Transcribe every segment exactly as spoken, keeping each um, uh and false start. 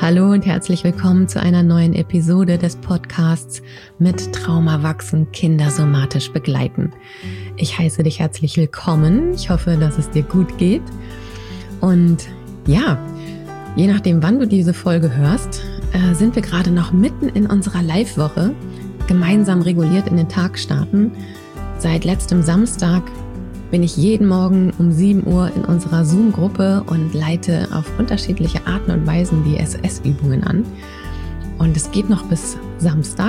Hallo und herzlich willkommen zu einer neuen Episode des Podcasts Mit Trauma wachsen, Kinder somatisch begleiten. Ich heiße dich herzlich willkommen. Ich hoffe, dass es dir gut geht. Und ja, je nachdem, wann du diese Folge hörst, äh, sind wir gerade noch mitten in unserer Live-Woche, gemeinsam reguliert in den Tag starten. Seit letztem Samstag bin ich jeden Morgen um sieben Uhr in unserer Zoom-Gruppe und leite auf unterschiedliche Arten und Weisen die S O S-Übungen an. Und es geht noch bis Samstag,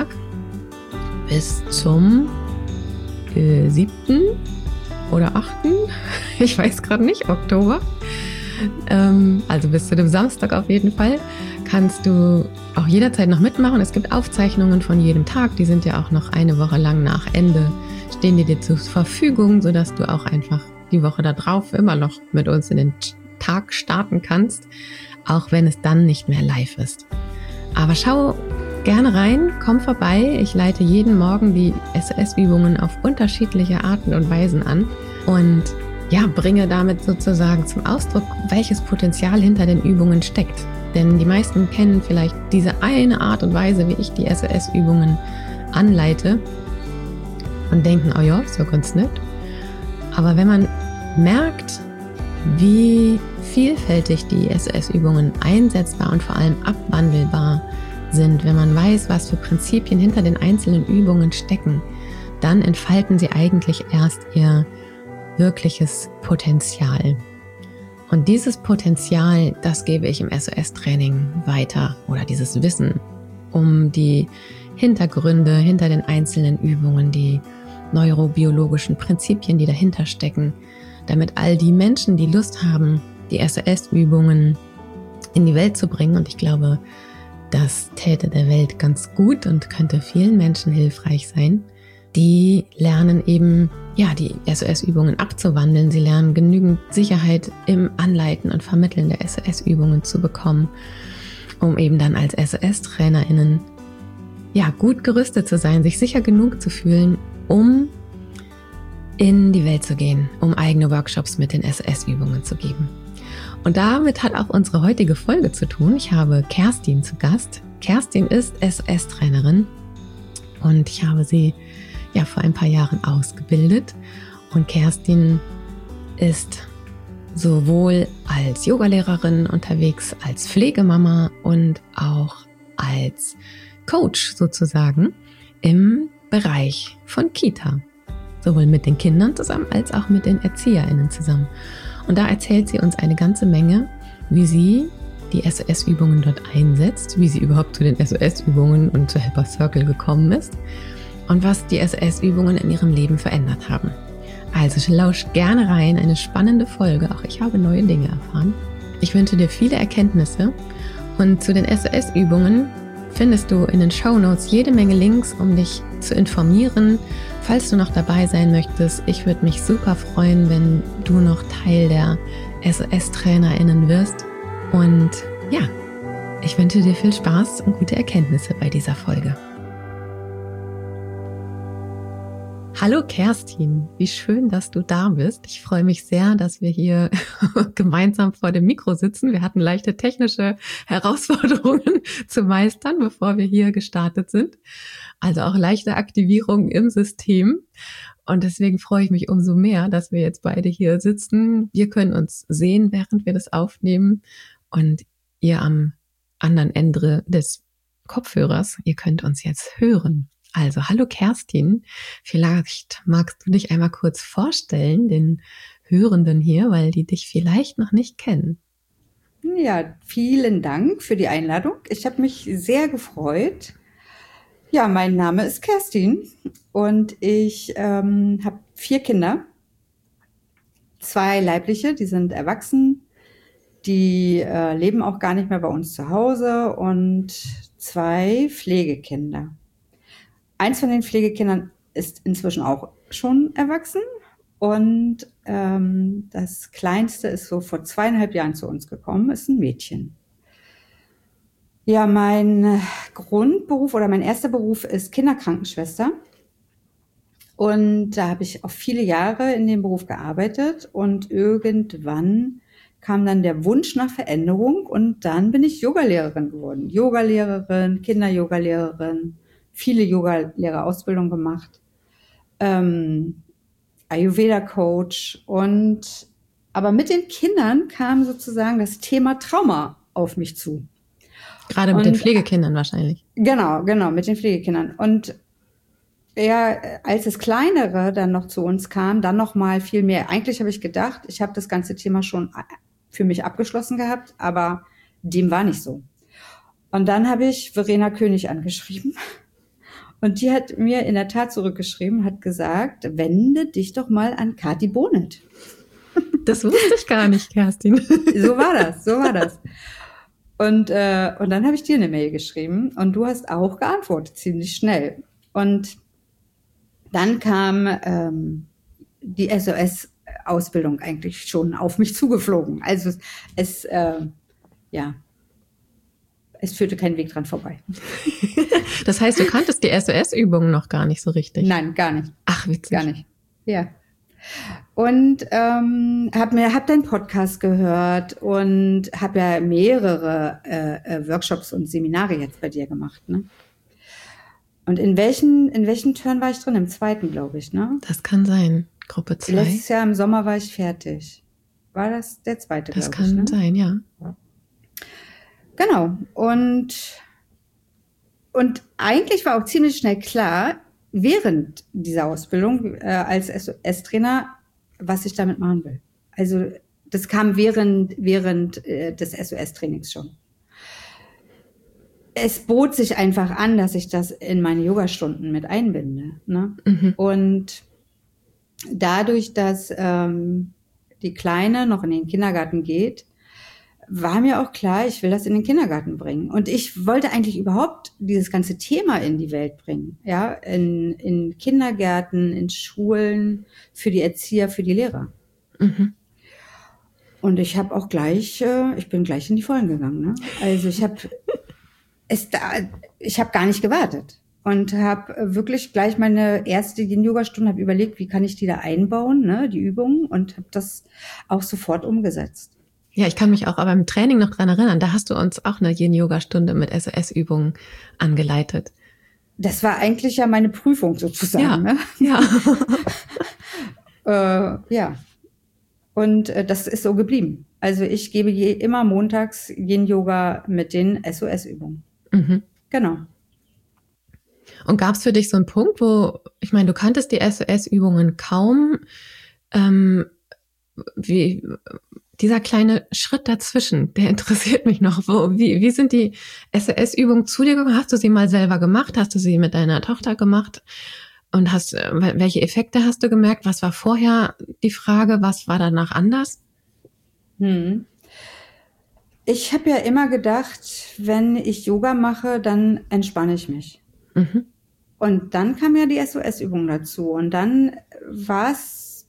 bis zum äh, siebten oder achten Ich weiß gerade nicht, Oktober. Ähm, also bis zu dem Samstag auf jeden Fall. Kannst du auch jederzeit noch mitmachen. Es gibt Aufzeichnungen von jedem Tag, die sind ja auch noch eine Woche lang nach Ende stehen die dir zur Verfügung, sodass du auch einfach die Woche da drauf immer noch mit uns in den Tag starten kannst, auch wenn es dann nicht mehr live ist. Aber schau gerne rein, komm vorbei. Ich leite jeden Morgen die S O S-Übungen auf unterschiedliche Arten und Weisen an und ja, bringe damit sozusagen zum Ausdruck, welches Potenzial hinter den Übungen steckt. Denn die meisten kennen vielleicht diese eine Art und Weise, wie ich die S O S-Übungen anleite, und denken, oh ja, ist ja ganz nett. Aber wenn man merkt, wie vielfältig die S O S-Übungen einsetzbar und vor allem abwandelbar sind, wenn man weiß, was für Prinzipien hinter den einzelnen Übungen stecken, dann entfalten sie eigentlich erst ihr wirkliches Potenzial. Und dieses Potenzial, das gebe ich im S O S-Training weiter, oder dieses Wissen um die Hintergründe hinter den einzelnen Übungen, die neurobiologischen Prinzipien, die dahinter stecken, damit all die Menschen, die Lust haben, die S O S-Übungen in die Welt zu bringen, und ich glaube, das täte der Welt ganz gut und könnte vielen Menschen hilfreich sein, die lernen eben, ja, die S O S-Übungen abzuwandeln. Sie lernen genügend Sicherheit im Anleiten und Vermitteln der S O S-Übungen zu bekommen, um eben dann als S O S-TrainerInnen ja, gut gerüstet zu sein, sich sicher genug zu fühlen, um in die Welt zu gehen, um eigene Workshops mit den S O S-Übungen zu geben. Und damit hat auch unsere heutige Folge zu tun. Ich habe Kerstin zu Gast. Kerstin ist S O S-Trainerin und ich habe sie ja vor ein paar Jahren ausgebildet. Und Kerstin ist sowohl als Yogalehrerin unterwegs, als Pflegemama und auch als Coach sozusagen im Bereich von Kita. Sowohl mit den Kindern zusammen als auch mit den ErzieherInnen zusammen. Und da erzählt sie uns eine ganze Menge, wie sie die S O S-Übungen dort einsetzt, wie sie überhaupt zu den S O S-Übungen und zu Helper Circle gekommen ist und was die S O S-Übungen in ihrem Leben verändert haben. Also lauscht gerne rein, eine spannende Folge. Auch ich habe neue Dinge erfahren. Ich wünsche dir viele Erkenntnisse und zu den S O S-Übungen findest du in den Shownotes jede Menge Links, um dich zu informieren, falls du noch dabei sein möchtest. Ich würde mich super freuen, wenn du noch Teil der S O S-TrainerInnen wirst. Und ja, ich wünsche dir viel Spaß und gute Erkenntnisse bei dieser Folge. Hallo Kerstin, wie schön, dass du da bist. Ich freue mich sehr, dass wir hier gemeinsam vor dem Mikro sitzen. Wir hatten leichte technische Herausforderungen zu meistern, bevor wir hier gestartet sind. Also auch leichte Aktivierungen im System. Und deswegen freue ich mich umso mehr, dass wir jetzt beide hier sitzen. Wir können uns sehen, während wir das aufnehmen. Und ihr am anderen Ende des Kopfhörers, ihr könnt uns jetzt hören. Also, hallo Kerstin, vielleicht magst du dich einmal kurz vorstellen, den Hörenden hier, weil die dich vielleicht noch nicht kennen. Ja, vielen Dank für die Einladung. Ich habe mich sehr gefreut. Ja, mein Name ist Kerstin und ich ähm, habe vier Kinder, zwei leibliche, die sind erwachsen, die äh, leben auch gar nicht mehr bei uns zu Hause, und zwei Pflegekinder. Eins von den Pflegekindern ist inzwischen auch schon erwachsen und ähm, das Kleinste ist so vor zweieinhalb Jahren zu uns gekommen, ist ein Mädchen. Ja, mein Grundberuf oder mein erster Beruf ist Kinderkrankenschwester und da habe ich auch viele Jahre in dem Beruf gearbeitet und irgendwann kam dann der Wunsch nach Veränderung und dann bin ich Yogalehrerin geworden. Yogalehrerin, Kinder-Yogalehrerin, viele Yogalehrerausbildungen gemacht, ähm, Ayurveda-Coach und aber mit den Kindern kam sozusagen das Thema Trauma auf mich zu. Gerade mit und, den Pflegekindern wahrscheinlich. Genau, genau, mit den Pflegekindern. Und ja, als das Kleinere dann noch zu uns kam, dann noch mal viel mehr. Eigentlich habe ich gedacht, ich habe das ganze Thema schon für mich abgeschlossen gehabt, aber dem war nicht so. Und dann habe ich Verena König angeschrieben und die hat mir in der Tat zurückgeschrieben, hat gesagt, wende dich doch mal an Kathi Bonet. Das wusste ich gar nicht, Kerstin. So war das, so war das. Und, äh, und dann habe ich dir eine Mail geschrieben und du hast auch geantwortet, ziemlich schnell. Und dann kam ähm, die S O S-Ausbildung eigentlich schon auf mich zugeflogen. Also es, äh, ja, es führte kein Weg dran vorbei. Das heißt, du kanntest die S O S-Übungen noch gar nicht so richtig? Nein, gar nicht. Ach, witzig. Gar nicht, ja. Und ähm, habe mir hab deinen Podcast gehört und habe ja mehrere äh, Workshops und Seminare jetzt bei dir gemacht, ne? Und in welchen, in welchen Turn war ich drin? Im zweiten, glaube ich, ne? Das kann sein. Gruppe zwei. Letztes Jahr im Sommer war ich fertig. War das der zweite, glaube ich, Das kann ne? sein, ja. Genau. Und, und eigentlich war auch ziemlich schnell klar, während dieser Ausbildung äh, als S O S-Trainer, was ich damit machen will. Also das kam während, während äh, des S O S-Trainings schon. Es bot sich einfach an, dass ich das in meine Yogastunden mit einbinde. Ne? Mhm. Und dadurch, dass ähm, die Kleine noch in den Kindergarten geht, war mir auch klar, ich will das in den Kindergarten bringen. Und ich wollte eigentlich überhaupt dieses ganze Thema in die Welt bringen. Ja, in, in Kindergärten, in Schulen, für die Erzieher, für die Lehrer. Mhm. Und ich habe auch gleich, äh, ich bin gleich in die Vollen gegangen. Ne? Also ich habe es da, ich habe gar nicht gewartet und habe wirklich gleich meine erste Yin-Yoga-Stunde habe überlegt, wie kann ich die da einbauen, ne, die Übungen, und habe das auch sofort umgesetzt. Ja, ich kann mich auch aber im Training noch dran erinnern, da hast du uns auch eine Yin-Yoga-Stunde mit S O S-Übungen angeleitet. Das war eigentlich ja meine Prüfung sozusagen. Ja, ne? ja. äh, ja. Und äh, das ist so geblieben. Also ich gebe je, immer montags Yin-Yoga mit den S O S-Übungen. Mhm. Genau. Und gab es für dich so einen Punkt, wo, ich meine, du kanntest die S O S-Übungen kaum, ähm, wie dieser kleine Schritt dazwischen, der interessiert mich noch. Wo, wie, wie sind die S O S-Übungen zu dir gekommen? Hast du sie mal selber gemacht? Hast du sie mit deiner Tochter gemacht? Und hast, welche Effekte hast du gemerkt? Was war vorher die Frage? Was war danach anders? Hm. Ich habe ja immer gedacht, wenn ich Yoga mache, dann entspanne ich mich. Mhm. Und dann kam ja die S O S-Übung dazu. Und dann war es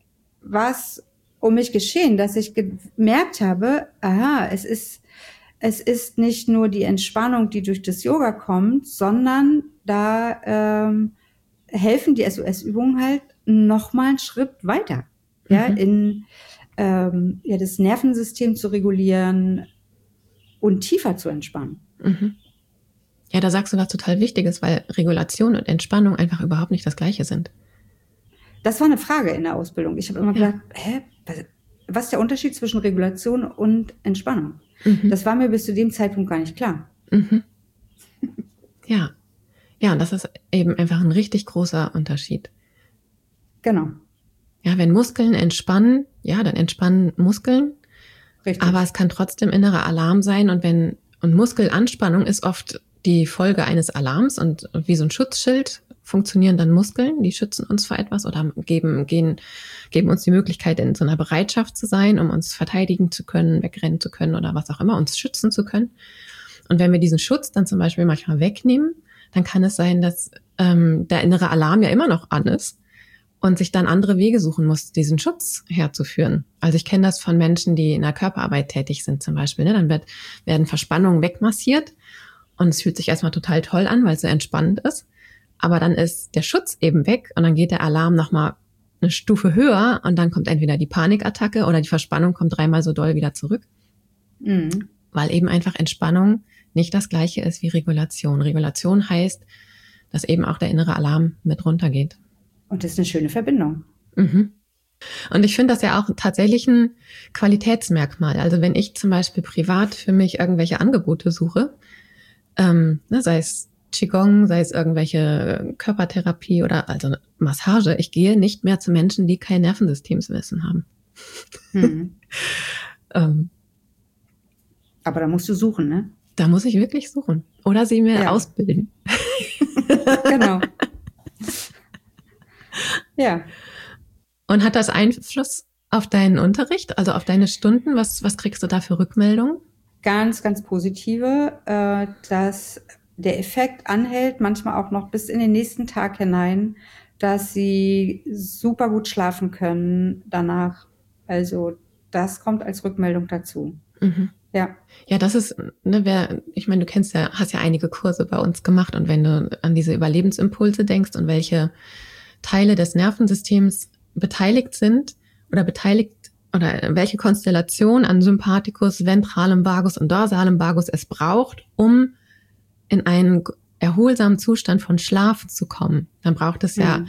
um mich geschehen, dass ich gemerkt habe, aha, es ist, es ist nicht nur die Entspannung, die durch das Yoga kommt, sondern da ähm, helfen die S O S-Übungen halt noch mal einen Schritt weiter, mhm. ja, in ähm, ja, das Nervensystem zu regulieren und tiefer zu entspannen. Mhm. Ja, da sagst du was total Wichtiges, weil Regulation und Entspannung einfach überhaupt nicht das Gleiche sind. Das war eine Frage in der Ausbildung. Ich habe immer ja. gedacht, hä, was ist der Unterschied zwischen Regulation und Entspannung? Mhm. Das war mir bis zu dem Zeitpunkt gar nicht klar. Mhm. Ja. Ja, und das ist eben einfach ein richtig großer Unterschied. Genau. Ja, wenn Muskeln entspannen, ja, dann entspannen Muskeln. Richtig. Aber es kann trotzdem innerer Alarm sein. Und wenn, und Muskelanspannung ist oft die Folge eines Alarms und wie so ein Schutzschild funktionieren dann Muskeln, die schützen uns vor etwas oder geben, gehen, geben uns die Möglichkeit, in so einer Bereitschaft zu sein, um uns verteidigen zu können, wegrennen zu können oder was auch immer, uns schützen zu können. Und wenn wir diesen Schutz dann zum Beispiel manchmal wegnehmen, dann kann es sein, dass ähm, der innere Alarm ja immer noch an ist und sich dann andere Wege suchen muss, diesen Schutz herzuführen. Also ich kenne das von Menschen, die in der Körperarbeit tätig sind zum Beispiel. Ne? Dann wird, werden Verspannungen wegmassiert und es fühlt sich erstmal total toll an, weil es so entspannend ist. Aber dann ist der Schutz eben weg und dann geht der Alarm nochmal eine Stufe höher und dann kommt entweder die Panikattacke oder die Verspannung kommt dreimal so doll wieder zurück. Mhm. Weil eben einfach Entspannung nicht das Gleiche ist wie Regulation. Regulation heißt, dass eben auch der innere Alarm mit runtergeht. Und das ist eine schöne Verbindung. Mhm. Und ich finde das ja auch tatsächlich ein Qualitätsmerkmal. Also wenn ich zum Beispiel privat für mich irgendwelche Angebote suche, ähm, ne, sei es Qigong, sei es irgendwelche Körpertherapie oder also Massage, ich gehe nicht mehr zu Menschen, die kein Nervensystemswissen haben. Mhm. ähm, Aber da musst du suchen, ne? Da muss ich wirklich suchen. Oder sie mir ja. ausbilden. Genau. Ja. Und hat das Einfluss auf deinen Unterricht, also auf deine Stunden? Was, was kriegst du da für Rückmeldungen? Ganz, ganz positive, äh, dass der Effekt anhält, manchmal auch noch bis in den nächsten Tag hinein, dass sie super gut schlafen können danach. Also das kommt als Rückmeldung dazu. Mhm. Ja. Ja, das ist, ne, wer, ich meine, du kennst ja, hast ja einige Kurse bei uns gemacht und wenn du an diese Überlebensimpulse denkst und welche Teile des Nervensystems beteiligt sind oder beteiligt oder welche Konstellation an Sympathikus, ventralem Vagus und dorsalem Vagus es braucht, um in einen erholsamen Zustand von Schlaf zu kommen, dann braucht es ja mhm.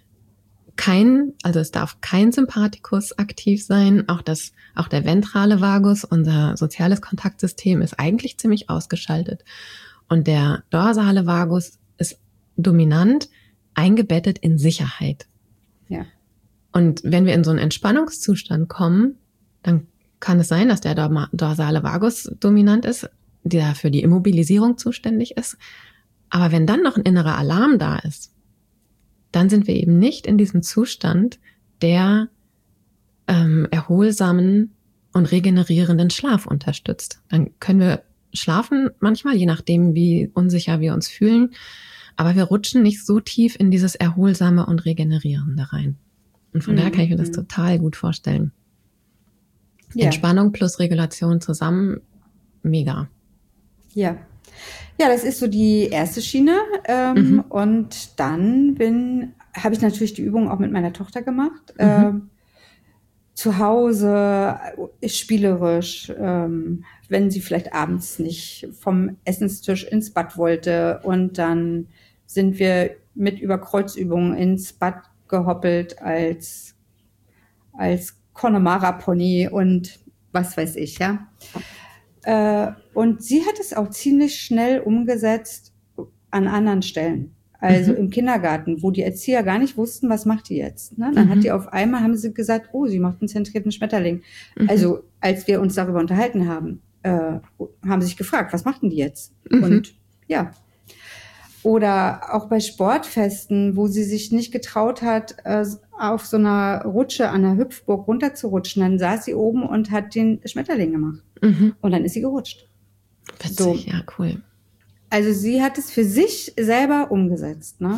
kein, also es darf kein Sympathikus aktiv sein, auch das, auch der ventrale Vagus, unser soziales Kontaktsystem ist eigentlich ziemlich ausgeschaltet und der dorsale Vagus ist dominant eingebettet in Sicherheit. Ja. Und wenn wir in so einen Entspannungszustand kommen, dann kann es sein, dass der dorsale Vagus dominant ist, der für die Immobilisierung zuständig ist. Aber wenn dann noch ein innerer Alarm da ist, dann sind wir eben nicht in diesem Zustand der ähm, erholsamen und regenerierenden Schlaf unterstützt. Dann können wir schlafen manchmal, je nachdem, wie unsicher wir uns fühlen, aber wir rutschen nicht so tief in dieses Erholsame und Regenerierende rein. Und von mhm. daher kann ich mir das total gut vorstellen. Ja. Entspannung plus Regulation zusammen, mega. Ja. Ja, das ist so die erste Schiene. Ähm, mhm. Und dann bin, habe ich natürlich die Übung auch mit meiner Tochter gemacht. Mhm. Ähm, zu Hause, spielerisch, ähm, wenn sie vielleicht abends nicht vom Essenstisch ins Bad wollte. Und dann sind wir mit über Kreuzübungen ins Bad gehoppelt als, als Connemara-Pony und was weiß ich, ja. Äh, und sie hat es auch ziemlich schnell umgesetzt an anderen Stellen. Also mhm. im Kindergarten, wo die Erzieher gar nicht wussten, was macht die jetzt. Ne? Dann mhm. hat die auf einmal, haben sie gesagt, oh, sie macht einen zentrierten Schmetterling. Mhm. Also als wir uns darüber unterhalten haben, äh, haben sie sich gefragt, was machten die jetzt? Mhm. Und ja. Oder auch bei Sportfesten, wo sie sich nicht getraut hat, äh, auf so einer Rutsche an der Hüpfburg runterzurutschen. Dann saß sie oben und hat den Schmetterling gemacht. Mhm. Und dann ist sie gerutscht. Witzig, so. Ja, cool. Also sie hat es für sich selber umgesetzt. Ne?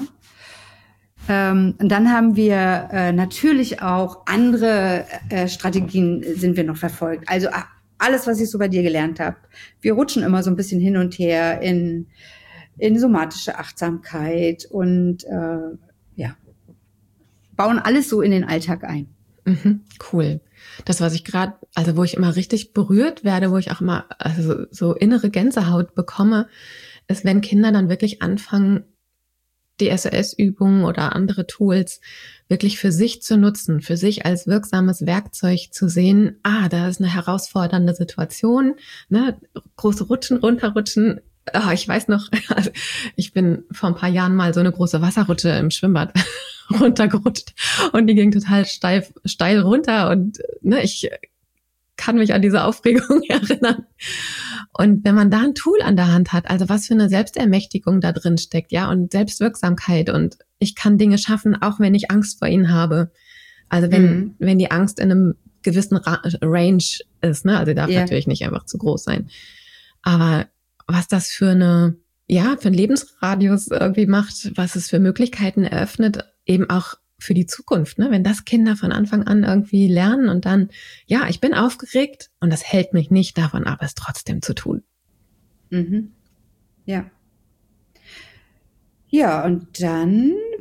Ähm, und dann haben wir äh, natürlich auch andere äh, Strategien sind wir noch verfolgt. Also alles, was ich so bei dir gelernt habe. Wir rutschen immer so ein bisschen hin und her in in somatische Achtsamkeit und äh, ja, bauen alles so in den Alltag ein. Mhm, cool. Das, was ich gerade, also wo ich immer richtig berührt werde, wo ich auch immer also so innere Gänsehaut bekomme, ist, wenn Kinder dann wirklich anfangen, die S O S-Übungen oder andere Tools wirklich für sich zu nutzen, für sich als wirksames Werkzeug zu sehen, ah, da ist eine herausfordernde Situation, ne, große Rutschen, runterrutschen. Oh, ich weiß noch, also ich bin vor ein paar Jahren mal so eine große Wasserrutsche im Schwimmbad runtergerutscht und die ging total steif, steil runter und ne, ich kann mich an diese Aufregung erinnern. Und wenn man da ein Tool an der Hand hat, also was für eine Selbstermächtigung da drin steckt, ja, und Selbstwirksamkeit und ich kann Dinge schaffen, auch wenn ich Angst vor ihnen habe. Also wenn, mhm. wenn die Angst in einem gewissen Ra- Range ist, ne, also die darf yeah. natürlich nicht einfach zu groß sein. Aber was das für eine, ja, für einen Lebensradius irgendwie macht, was es für Möglichkeiten eröffnet, eben auch für die Zukunft, ne? Wenn das Kinder von Anfang an irgendwie lernen und dann, ja, ich bin aufgeregt und das hält mich nicht davon ab, es trotzdem zu tun. Mhm. Ja. Ja, und dann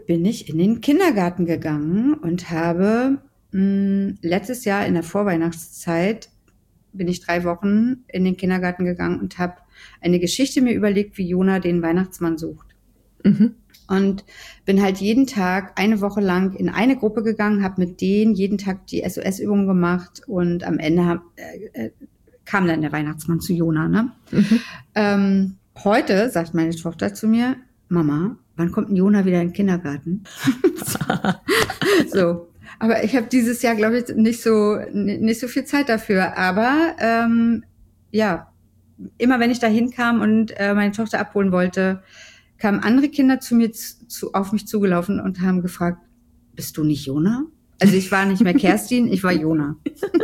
bin ich in den Kindergarten gegangen und habe mh, letztes Jahr in der Vorweihnachtszeit bin ich drei Wochen in den Kindergarten gegangen und habe eine Geschichte mir überlegt, wie Jona den Weihnachtsmann sucht. Mhm. Und bin halt jeden Tag eine Woche lang in eine Gruppe gegangen, habe mit denen jeden Tag die S O S-Übung gemacht und am Ende hab, äh, kam dann der Weihnachtsmann zu Jona. Ne? Mhm. Ähm, heute sagt meine Tochter zu mir, Mama, wann kommt denn Jona wieder in den Kindergarten? So. Aber ich habe dieses Jahr, glaube ich, nicht so nicht so viel Zeit dafür. Aber ähm, ja, immer wenn ich da hinkam und äh, meine Tochter abholen wollte, kamen andere Kinder zu mir zu, auf mich zugelaufen und haben gefragt, bist du nicht Jona? Also ich war nicht mehr Kerstin, ich war Jona.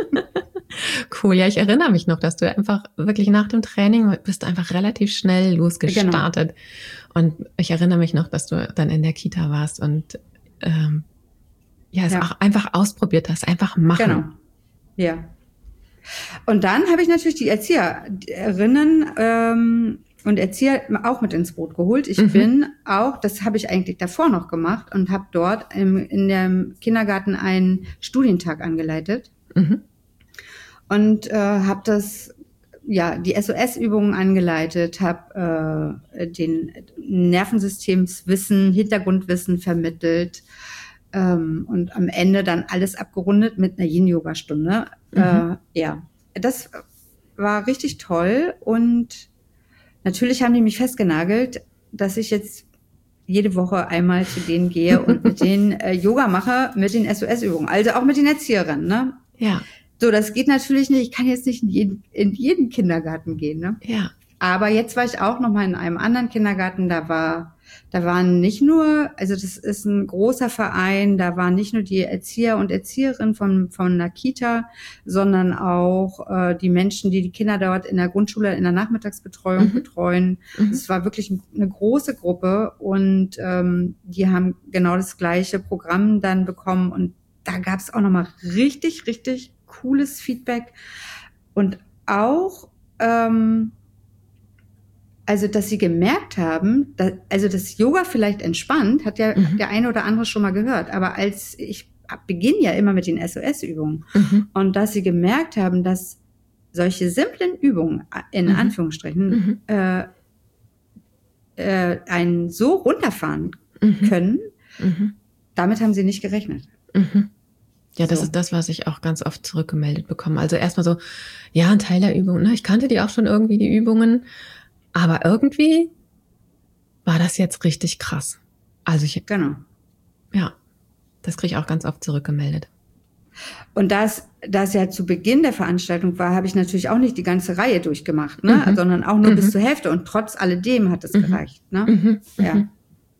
Cool, ja, ich erinnere mich noch, dass du einfach wirklich nach dem Training bist einfach relativ schnell losgestartet. Genau. Und ich erinnere mich noch, dass du dann in der Kita warst und ähm, ja, es ja. auch einfach ausprobiert hast, einfach machen. Genau, ja. Und dann habe ich natürlich die Erzieherinnen ähm, und Erzieher auch mit ins Boot geholt. Ich mhm. bin auch, das habe ich eigentlich davor noch gemacht und habe dort im, in dem Kindergarten einen Studientag angeleitet mhm. und äh, habe das, ja, die S O S-Übungen angeleitet, habe äh, den Nervensystemswissen, Hintergrundwissen vermittelt. Ähm, und am Ende dann alles abgerundet mit einer Yin-Yoga-Stunde. Mhm. Äh, ja, das war richtig toll und natürlich haben die mich festgenagelt, dass ich jetzt jede Woche einmal zu denen gehe und mit denen äh, Yoga mache, mit den S O S-Übungen, also auch mit den Erzieherinnen, ne? Ja. So, das geht natürlich nicht, ich kann jetzt nicht in jeden, in jeden Kindergarten gehen, ne? Ja. Aber jetzt war ich auch noch mal in einem anderen Kindergarten, da war, da waren nicht nur, also das ist ein großer Verein, da waren nicht nur die Erzieher und Erzieherinnen von, von einer Kita, sondern auch äh, die Menschen, die die Kinder dort in der Grundschule, in der Nachmittagsbetreuung mhm. betreuen. Es mhm. war wirklich eine große Gruppe und ähm, die haben genau das gleiche Programm dann bekommen und da gab es auch noch mal richtig, richtig cooles Feedback und auch ähm, also, dass sie gemerkt haben, dass, also das Yoga vielleicht entspannt, hat ja mhm. der eine oder andere schon mal gehört. Aber als ich beginne ja immer mit den S O S-Übungen mhm. und dass sie gemerkt haben, dass solche simplen Übungen in mhm. Anführungsstrichen mhm. äh, äh, einen so runterfahren mhm. können, mhm. damit haben sie nicht gerechnet. Mhm. Ja, das so. ist das, was ich auch ganz oft zurückgemeldet bekomme. Also erstmal so, ja, ein Teil der Übungen, ne? Ich kannte die auch schon irgendwie, die Übungen. Aber irgendwie war das jetzt richtig krass. Also ich, genau. Ja, das kriege ich auch ganz oft zurückgemeldet. Und das, das ja zu Beginn der Veranstaltung war, habe ich natürlich auch nicht die ganze Reihe durchgemacht, ne, mhm. sondern auch nur mhm. bis zur Hälfte. Und trotz alledem hat es mhm. gereicht, ne? Mhm. Ja. Mhm.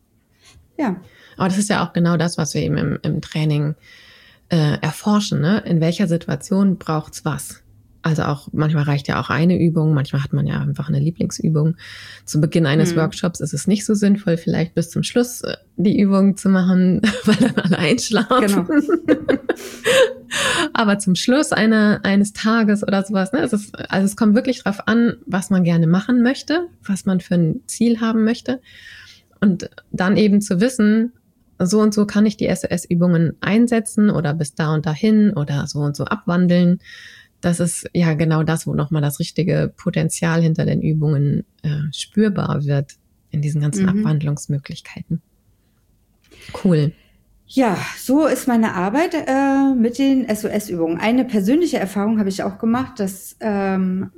Ja. Aber das ist ja auch genau das, was wir eben im, im Training äh, erforschen, ne? In welcher Situation braucht's was? Also auch, manchmal reicht ja auch eine Übung, manchmal hat man ja einfach eine Lieblingsübung. Zu Beginn eines mhm. Workshops ist es nicht so sinnvoll, vielleicht bis zum Schluss die Übung zu machen, weil dann alle einschlafen. Genau. Aber zum Schluss einer, eines Tages oder sowas, ne, es ist, also es kommt wirklich drauf an, was man gerne machen möchte, was man für ein Ziel haben möchte. Und dann eben zu wissen, so und so kann ich die S O S-Übungen einsetzen oder bis da und dahin oder so und so abwandeln. Das ist ja genau das, wo nochmal das richtige Potenzial hinter den Übungen äh, spürbar wird in diesen ganzen mhm. Abwandlungsmöglichkeiten. Cool. Ja, so ist meine Arbeit äh, mit den S O S-Übungen. Eine persönliche Erfahrung habe ich auch gemacht, das ähm,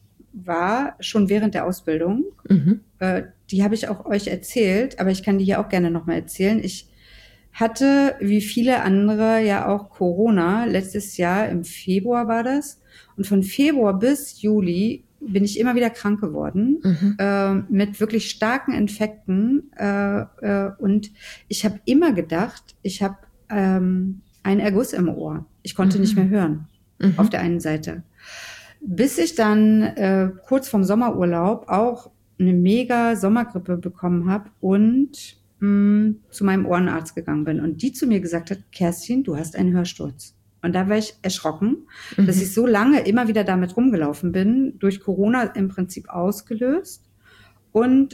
war schon während der Ausbildung. Mhm. Äh, die habe ich auch euch erzählt, aber ich kann die hier auch gerne nochmal erzählen. Ich hatte, wie viele andere, ja auch Corona. Letztes Jahr im Februar war das. Und von Februar bis Juli bin ich immer wieder krank geworden, mhm. äh, mit wirklich starken Infekten. Äh, äh, und ich habe immer gedacht, ich habe ähm, einen Erguss im Ohr. Ich konnte mhm. nicht mehr hören, mhm. auf der einen Seite. Bis ich dann äh, kurz vorm Sommerurlaub auch eine mega Sommergrippe bekommen habe und zu meinem Ohrenarzt gegangen bin und die zu mir gesagt hat, Kerstin, du hast einen Hörsturz. Und da war ich erschrocken, mhm. dass ich so lange immer wieder damit rumgelaufen bin, durch Corona im Prinzip ausgelöst. Und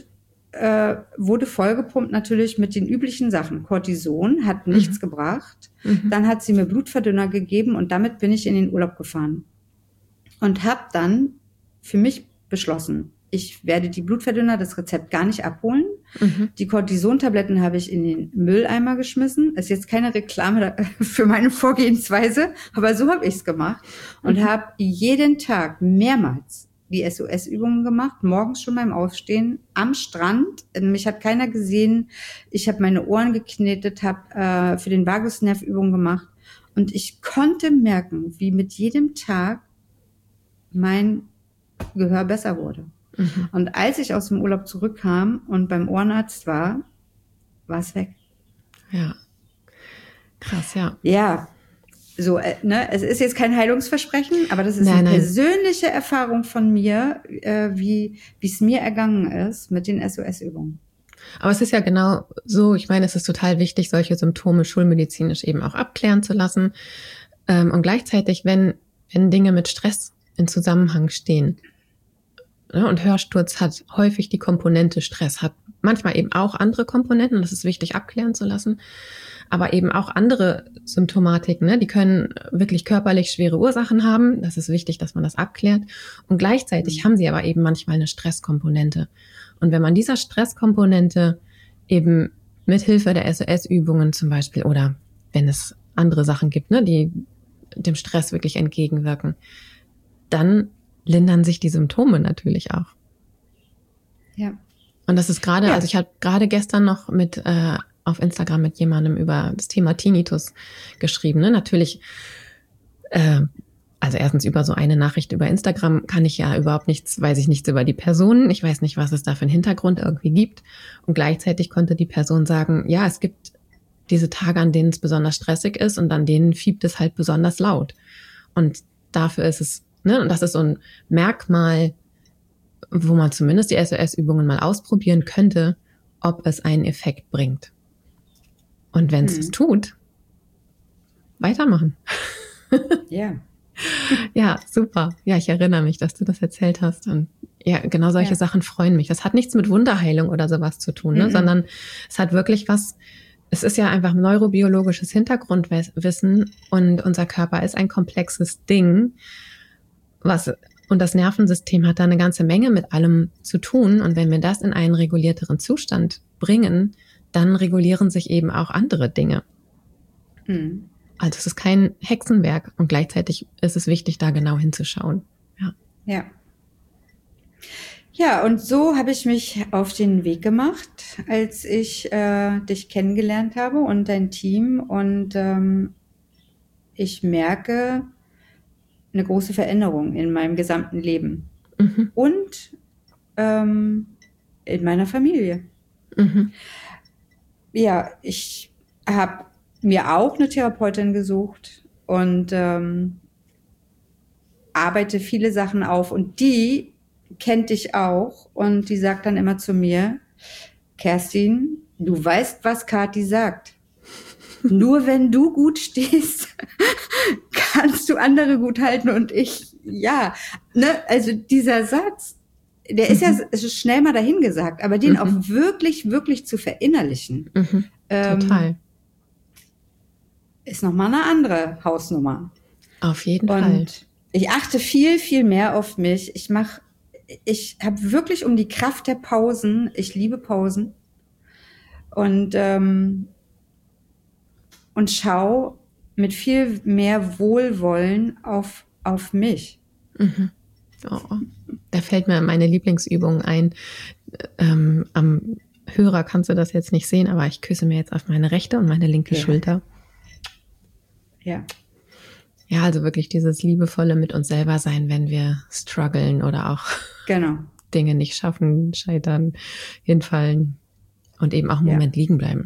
äh, wurde vollgepumpt natürlich mit den üblichen Sachen. Cortison hat nichts mhm. gebracht. Mhm. Dann hat sie mir Blutverdünner gegeben und damit bin ich in den Urlaub gefahren. Und habe dann für mich beschlossen, ich werde die Blutverdünner, das Rezept gar nicht abholen. Mhm. Die Cortison-Tabletten habe ich in den Mülleimer geschmissen. Ist jetzt keine Reklame für meine Vorgehensweise, aber so habe ich es gemacht. Und mhm. habe jeden Tag mehrmals die S O S-Übungen gemacht, morgens schon beim Aufstehen, am Strand. Mich hat keiner gesehen. Ich habe meine Ohren geknetet, habe äh, für den Vagusnerv Übungen gemacht. Und ich konnte merken, wie mit jedem Tag mein Gehör besser wurde. Mhm. Und als ich aus dem Urlaub zurückkam und beim Ohrenarzt war, war es weg. Ja, krass, ja. Ja, so, äh, ne, es ist jetzt kein Heilungsversprechen, aber das ist nein, eine nein. persönliche Erfahrung von mir, äh, wie wie es mir ergangen ist mit den S O S-Übungen. Aber es ist ja genau so, ich meine, es ist total wichtig, solche Symptome schulmedizinisch eben auch abklären zu lassen. Ähm, und gleichzeitig, wenn, wenn Dinge mit Stress in Zusammenhang stehen, ne, und Hörsturz hat häufig die Komponente Stress, hat manchmal eben auch andere Komponenten, das ist wichtig abklären zu lassen, aber eben auch andere Symptomatiken, ne, die können wirklich körperlich schwere Ursachen haben, das ist wichtig, dass man das abklärt und gleichzeitig mhm. haben sie aber eben manchmal eine Stresskomponente. Und wenn man dieser Stresskomponente eben mithilfe der S O S-Übungen zum Beispiel oder wenn es andere Sachen gibt, ne, die dem Stress wirklich entgegenwirken, dann lindern sich die Symptome natürlich auch. Ja. Und das ist gerade, ja. also ich habe gerade gestern noch mit äh, auf Instagram mit jemandem über das Thema Tinnitus geschrieben. Ne? Natürlich, äh, also erstens über so eine Nachricht über Instagram kann ich ja überhaupt nichts, weiß ich nichts über die Person. Ich weiß nicht, was es da für einen Hintergrund irgendwie gibt. Und gleichzeitig konnte die Person sagen, ja, es gibt diese Tage, an denen es besonders stressig ist und an denen fiebt es halt besonders laut. Und dafür ist es, ne, und das ist so ein Merkmal, wo man zumindest die S O S-Übungen mal ausprobieren könnte, ob es einen Effekt bringt. Und wenn es es tut, weitermachen. Ja. Ja, super. Ja, ich erinnere mich, dass du das erzählt hast. Und ja, genau solche ja. Sachen freuen mich. Das hat nichts mit Wunderheilung oder sowas zu tun, ne? Mhm. Sondern es hat wirklich was, es ist ja einfach neurobiologisches Hintergrundwissen und unser Körper ist ein komplexes Ding, was, und das Nervensystem hat da eine ganze Menge mit allem zu tun. Und wenn wir das in einen regulierteren Zustand bringen, dann regulieren sich eben auch andere Dinge. Mhm. Also es ist kein Hexenwerk und gleichzeitig ist es wichtig, da genau hinzuschauen. Ja. Ja. Ja, und so habe ich mich auf den Weg gemacht, als ich äh, dich kennengelernt habe und dein Team. Und ähm, ich merke eine große Veränderung in meinem gesamten Leben mhm. und ähm, in meiner Familie. Mhm. Ja, ich habe mir auch eine Therapeutin gesucht und ähm, arbeite viele Sachen auf und die kennt dich auch und die sagt dann immer zu mir, Kerstin, du weißt, was Kathi sagt. Nur wenn du gut stehst, kannst du andere gut halten und ich, ja, ne, also dieser Satz, der ist mhm. ja schnell mal dahingesagt, aber den mhm. auch wirklich, wirklich zu verinnerlichen. Mhm. Total. Ähm, ist nochmal eine andere Hausnummer. Auf jeden und Fall. Ich achte viel, viel mehr auf mich. Ich mache, ich habe wirklich um die Kraft der Pausen. Ich liebe Pausen. Und, ähm, und schau mit viel mehr Wohlwollen auf, auf mich. Mhm. Oh, da fällt mir meine Lieblingsübung ein. Ähm, am Hörer kannst du das jetzt nicht sehen, aber ich küsse mir jetzt auf meine rechte und meine linke ja. Schulter. Ja. Ja, also wirklich dieses liebevolle mit uns selber sein, wenn wir strugglen oder auch genau. Dinge nicht schaffen, scheitern, hinfallen und eben auch einen ja. Moment liegen bleiben.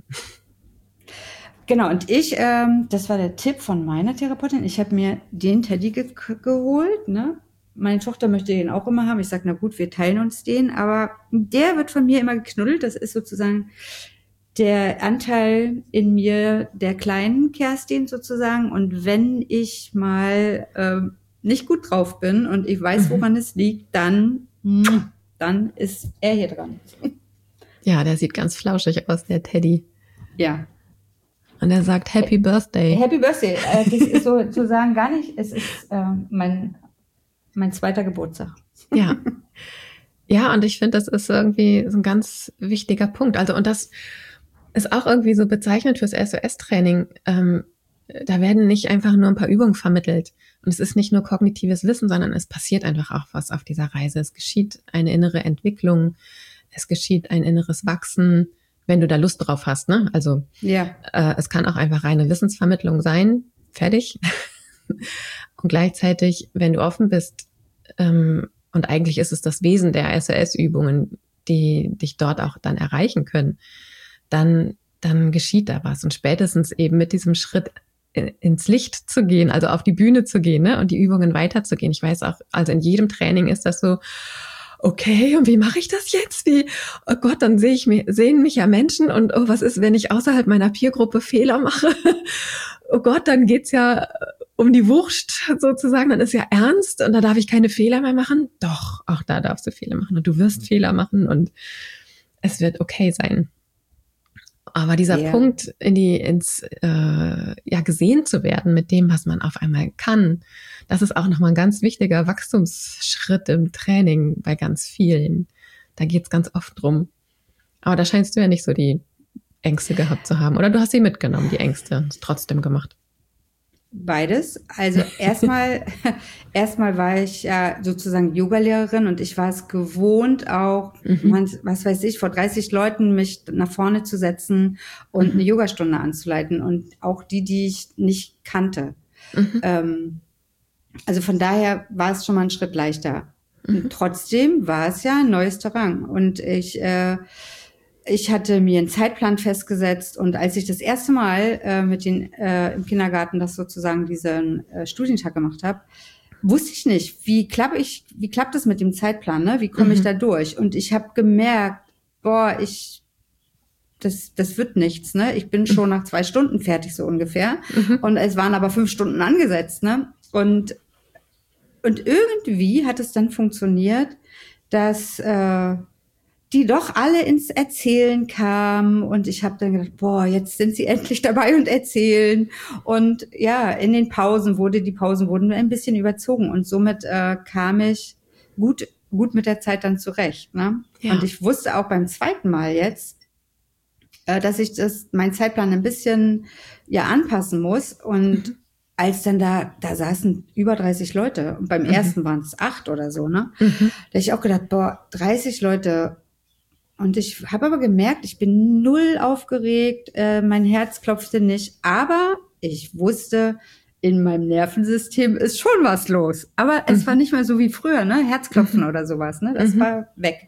Genau, und ich, ähm, das war der Tipp von meiner Therapeutin, ich habe mir den Teddy ge- geholt, ne? Meine Tochter möchte den auch immer haben. Ich sage, na gut, wir teilen uns den, aber der wird von mir immer geknuddelt. Das ist sozusagen der Anteil in mir der kleinen Kerstin sozusagen. Und wenn ich mal ähm, nicht gut drauf bin und ich weiß, woran mhm. es liegt, dann, dann ist er hier dran. Ja, der sieht ganz flauschig aus, der Teddy. Ja. Und er sagt Happy Birthday. Happy Birthday. Äh, das ist sozusagen gar nicht, es ist äh, mein, mein zweiter Geburtstag. Ja. Ja, und ich finde, das ist irgendwie so ein ganz wichtiger Punkt. Also, und das ist auch irgendwie so bezeichnend fürs S O S-Training. Ähm, da werden nicht einfach nur ein paar Übungen vermittelt. Und es ist nicht nur kognitives Wissen, sondern es passiert einfach auch was auf dieser Reise. Es geschieht eine innere Entwicklung. Es geschieht ein inneres Wachsen, wenn du da Lust drauf hast, ne? Also ja. äh, es kann auch einfach reine Wissensvermittlung sein, fertig. Und gleichzeitig, wenn du offen bist, ähm, und eigentlich ist es das Wesen der S O S-Übungen, die dich dort auch dann erreichen können, dann, dann geschieht da was. Und spätestens eben mit diesem Schritt ins Licht zu gehen, also auf die Bühne zu gehen, ne? Und die Übungen weiterzugehen. Ich weiß auch, also in jedem Training ist das so, okay, und wie mache ich das jetzt? Wie, oh Gott, dann sehe ich mich, sehen mich ja Menschen und oh, was ist, wenn ich außerhalb meiner Peergruppe Fehler mache? Oh Gott, dann geht's ja um die Wurst sozusagen, dann ist ja ernst und da darf ich keine Fehler mehr machen. Doch, auch da darfst du Fehler machen und du wirst Fehler machen und es wird okay sein. Aber dieser yeah. Punkt, in die, ins, äh, ja, gesehen zu werden mit dem, was man auf einmal kann, das ist auch nochmal ein ganz wichtiger Wachstumsschritt im Training bei ganz vielen. Da geht's ganz oft drum. Aber da scheinst du ja nicht so die Ängste gehabt zu haben. Oder du hast sie mitgenommen, die Ängste, und es trotzdem gemacht. Beides. Also erstmal, erstmal war ich ja sozusagen Yogalehrerin und ich war es gewohnt, auch, mhm. man, was weiß ich, vor dreißig Leuten mich nach vorne zu setzen und mhm. eine Yogastunde anzuleiten und auch die, die ich nicht kannte. Mhm. Ähm, also von daher war es schon mal ein Schritt leichter. Mhm. Und trotzdem war es ja ein neues Terrain und ich, äh, Ich hatte mir einen Zeitplan festgesetzt und als ich das erste Mal äh, mit den äh, im Kindergarten das sozusagen diesen äh, Studientag gemacht habe, wusste ich nicht, wie klappe ich, wie klappt das mit dem Zeitplan, ne? Wie komme mhm. ich da durch? Und ich habe gemerkt, boah, ich das das wird nichts, ne? Ich bin schon nach zwei Stunden fertig so ungefähr mhm. und es waren aber fünf Stunden angesetzt, ne? Und und irgendwie hat es dann funktioniert, dass äh, die doch alle ins Erzählen kamen und ich habe dann gedacht, boah, jetzt sind sie endlich dabei und erzählen und ja, in den Pausen wurde, die Pausen wurden ein bisschen überzogen und somit äh, kam ich gut gut mit der Zeit dann zurecht, ne? Ja. Und ich wusste auch beim zweiten Mal jetzt, äh, dass ich das mein Zeitplan ein bisschen ja anpassen muss und mhm. als dann da, da saßen über dreißig Leute und beim mhm. ersten waren es acht oder so, ne? Mhm. Da hab ich auch gedacht, boah, dreißig Leute. Und ich habe aber gemerkt, ich bin null aufgeregt, äh, mein Herz klopfte nicht, aber ich wusste, in meinem Nervensystem ist schon was los. Aber mhm. es war nicht mehr so wie früher, ne? Herzklopfen mhm. oder sowas, ne? Das mhm. war weg.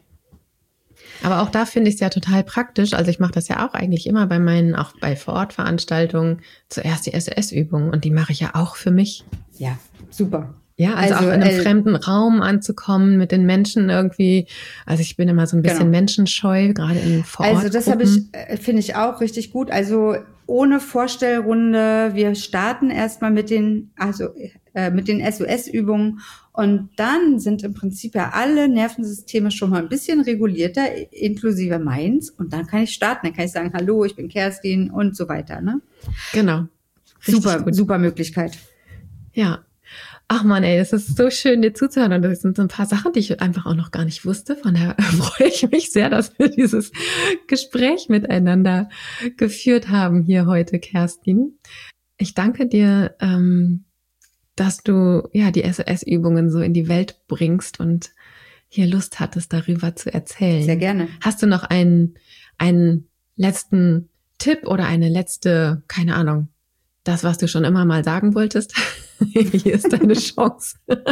Aber auch da finde ich es ja total praktisch. Also ich mache das ja auch eigentlich immer bei meinen, auch bei Vorortveranstaltungen, zuerst die S O S-Übungen und die mache ich ja auch für mich. Ja, super. Ja, also, also auch in einem äh, fremden Raum anzukommen, mit den Menschen irgendwie. Also ich bin immer so ein bisschen genau. menschenscheu, gerade in Vorortgruppen. Also das habe ich, finde ich auch richtig gut. Also ohne Vorstellrunde. Wir starten erstmal mit den, also äh, mit den S O S-Übungen und dann sind im Prinzip ja alle Nervensysteme schon mal ein bisschen regulierter, inklusive meins. Und dann kann ich starten. Dann kann ich sagen, hallo, ich bin Kerstin und so weiter. Ne? Genau. Richtig super, gut. Super Möglichkeit. Ja. Ach man, ey, es ist so schön, dir zuzuhören. Und das sind so ein paar Sachen, die ich einfach auch noch gar nicht wusste. Von daher freue ich mich sehr, dass wir dieses Gespräch miteinander geführt haben hier heute, Kerstin. Ich danke dir, ähm, dass du ja die S O S-Übungen so in die Welt bringst und hier Lust hattest, darüber zu erzählen. Sehr gerne. Hast du noch einen, einen letzten Tipp oder eine letzte, keine Ahnung, das, was du schon immer mal sagen wolltest? Hier ist deine Chance.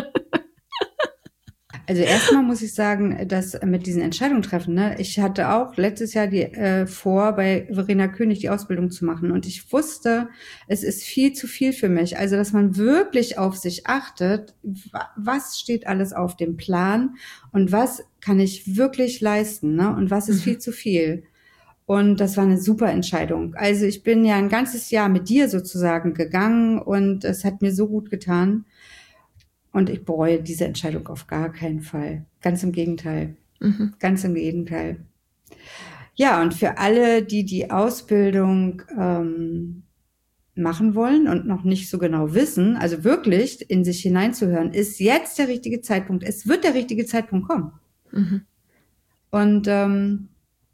Also erstmal muss ich sagen, dass mit diesen Entscheidungen treffen, ne, ich hatte auch letztes Jahr die äh, vor, bei Verena König die Ausbildung zu machen und ich wusste, es ist viel zu viel für mich. Also, dass man wirklich auf sich achtet, was steht alles auf dem Plan und was kann ich wirklich leisten, ne, und was ist mhm. viel zu viel. Und das war eine super Entscheidung. Also ich bin ja ein ganzes Jahr mit dir sozusagen gegangen und es hat mir so gut getan. Und ich bereue diese Entscheidung auf gar keinen Fall. Ganz im Gegenteil. Mhm. Ganz im Gegenteil. Ja, und für alle, die die Ausbildung ähm, machen wollen und noch nicht so genau wissen, also wirklich in sich hineinzuhören, ist jetzt der richtige Zeitpunkt. Es wird der richtige Zeitpunkt kommen. Mhm. Und, ähm,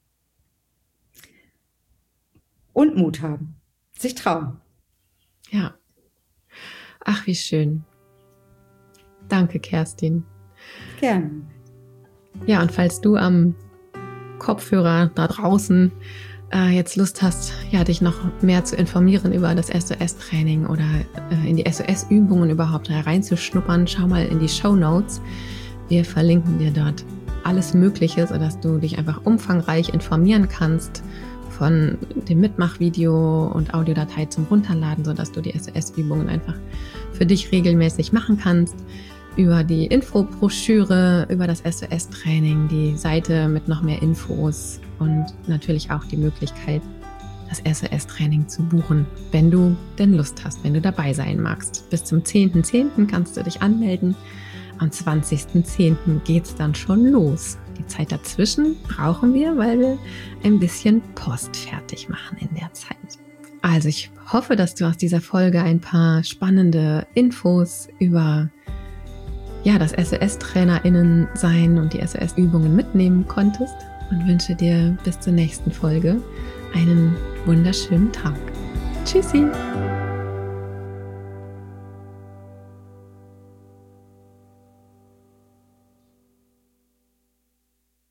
und Mut haben, sich trauen. Ja. Ach, wie schön. Danke, Kerstin. Gerne. Ja, und falls du am Kopfhörer da draußen äh, jetzt Lust hast, ja, dich noch mehr zu informieren über das S O S-Training oder äh, in die S O S-Übungen überhaupt reinzuschnuppern, schau mal in die Shownotes. Wir verlinken dir dort alles Mögliche, sodass du dich einfach umfangreich informieren kannst, von dem Mitmachvideo und Audiodatei zum Runterladen, sodass du die S O S-Übungen einfach für dich regelmäßig machen kannst, über die Infobroschüre, über das S O S-Training, die Seite mit noch mehr Infos und natürlich auch die Möglichkeit, das S O S-Training zu buchen, wenn du denn Lust hast, wenn du dabei sein magst. Bis zum zehnten zehnten kannst du dich anmelden. Am zwanzigsten zehnten geht's dann schon los. Die Zeit dazwischen brauchen wir, weil wir ein bisschen Post fertig machen in der Zeit. Also ich hoffe, dass du aus dieser Folge ein paar spannende Infos über ja, das S O S-TrainerInnen sein und die S O S-Übungen mitnehmen konntest und wünsche dir bis zur nächsten Folge einen wunderschönen Tag. Tschüssi!